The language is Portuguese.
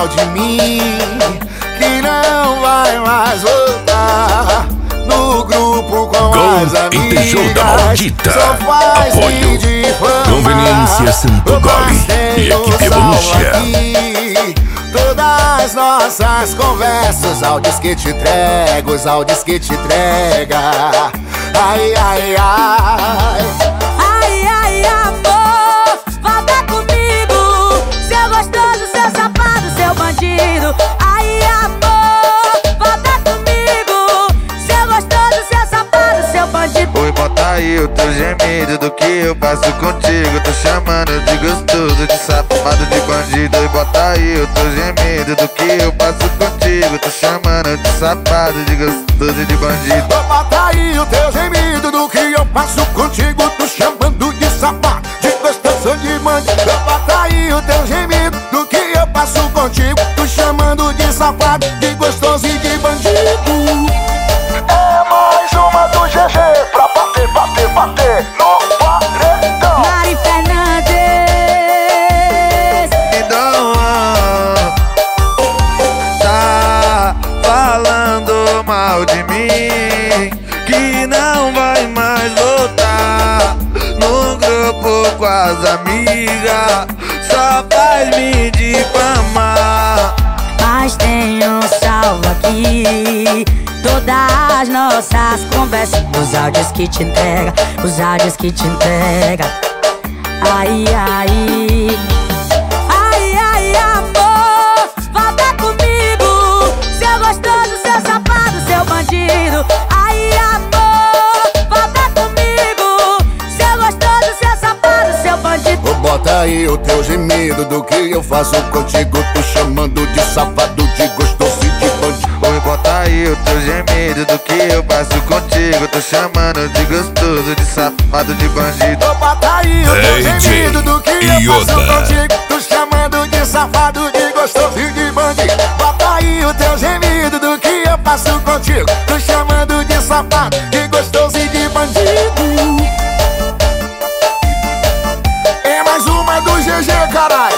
mal de mim, que não vai mais voltar. No grupo com as amigas, da Maldita. só faz Apoio de fama. Conveniência Santo Gole e Equipe Evolution. Todas nossas conversas, áudios que te entrego, os áudios que te entrega. Ai, ai, ai. Ai, ai, amor, volta comigo. Seu gostoso, seu safado, seu bandido. Ai, amor, volta comigo. Seu gostoso, seu safado, seu bandido. Oi, bota aí o teu gemido do que eu passo contigo. Tô chamando de gostoso, de safado, de bandido. Oi, bota aí o teu gemido do que eu passo contigo. Tô chamando de safado, de gostoso e de bandido. Bota aí o teu gemido do que eu passo contigo. Tô chamando de safado, de gostoso, de bandido. Bota aí o teu gemido do que eu passo contigo. Tô chamando de safado, de gostoso e de bandido. É mais uma do GG pra bater, bater, bater no paredão. Mari Fernandes. Então, tá falando mal de mim, que não vai mais voltar. No grupo com as amigas, só faz me difamar. Mas tem um salvo aqui. Todas as nossas conversas, os áudios que te entrega, os áudios que te entrega. Ai, ai. Ai, ai, amor, volta comigo. Seu gostoso, seu safado, seu bandido. Ai, amor, volta comigo. Seu gostoso, seu safado, seu bandido. Bota aí o teu gemido do que eu faço contigo. Tô chamando de safado, de gostoso e de bandido. Oi, bota aí o teu gemido do que eu passo contigo. Tô chamando de gostoso, de safado, de bandido. Bota aí o teu gemido do que eu faço Yoda. contigo. Tô chamando de safado, de gostoso e de bandido. Bota aí o teu gemido do que eu faço contigo. Tô chamando de safado, de gostoso e de bandido. É mais uma do GG, caralho.